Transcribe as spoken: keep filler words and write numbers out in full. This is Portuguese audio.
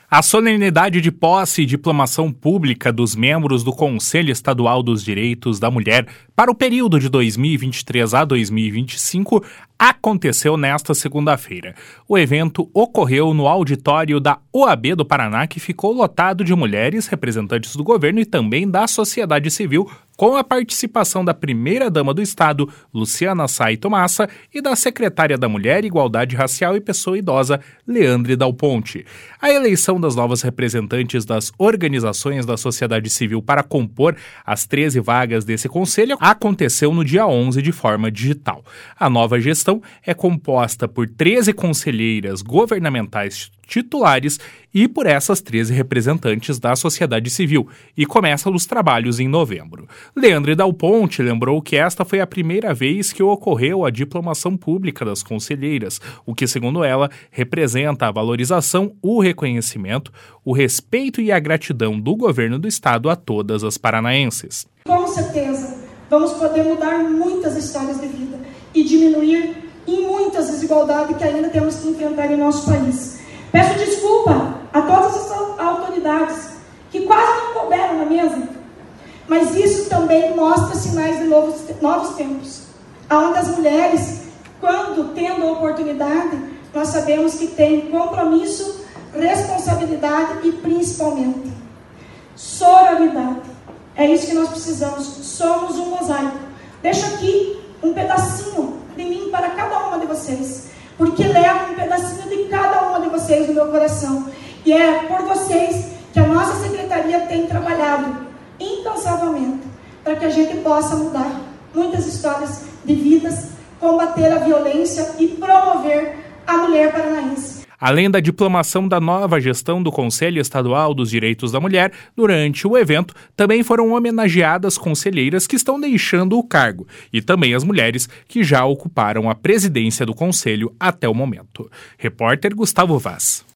A solenidade de posse e diplomação pública dos membros do Conselho Estadual dos Direitos da Mulher para o período de dois mil e vinte e três a dois mil e vinte e cinco aconteceu nesta segunda-feira. O evento ocorreu no auditório da O A B do Paraná, que ficou lotado de mulheres, representantes do governo e também da sociedade civil, com a participação da primeira-dama do Estado, Luciana Saito Massa, e da secretária da Mulher, Igualdade Racial e Pessoa Idosa, Leandre Dal Ponte. A eleição das novas representantes das organizações da sociedade civil para compor as treze vagas desse conselho aconteceu no dia onze de forma digital. A nova gestão é composta por treze conselheiras governamentais titulares e por essas treze representantes da sociedade civil, e começa os trabalhos em novembro. Leandre Dal Ponte lembrou que esta foi a primeira vez que ocorreu a diplomação pública das conselheiras, o que, segundo ela, representa a valorização, o reconhecimento, o respeito e a gratidão do governo do estado a todas as paranaenses. Com certeza, vamos poder mudar muitas histórias de vida e diminuir em muitas desigualdades que ainda temos que enfrentar em nosso país. Peço desculpa a todas as autoridades que quase não couberam na mesa, mas isso também mostra sinais de novos, novos tempos, onde as mulheres, quando tendo a oportunidade, nós sabemos que tem compromisso, responsabilidade e principalmente sororidade. É isso que nós precisamos. Somos um mosaico. Deixo aqui um pedacinho de mim para cada uma de vocês, porque levo um pedacinho de cada uma de vocês no meu coração. E é por vocês que a nossa secretaria tem trabalhado incansavelmente para que a gente possa mudar muitas histórias de vidas, combater a violência e promover a mulher paranaense. Além da diplomação da nova gestão do Conselho Estadual dos Direitos da Mulher, durante o evento também foram homenageadas conselheiras que estão deixando o cargo e também as mulheres que já ocuparam a presidência do Conselho até o momento. Repórter Gustavo Vaz.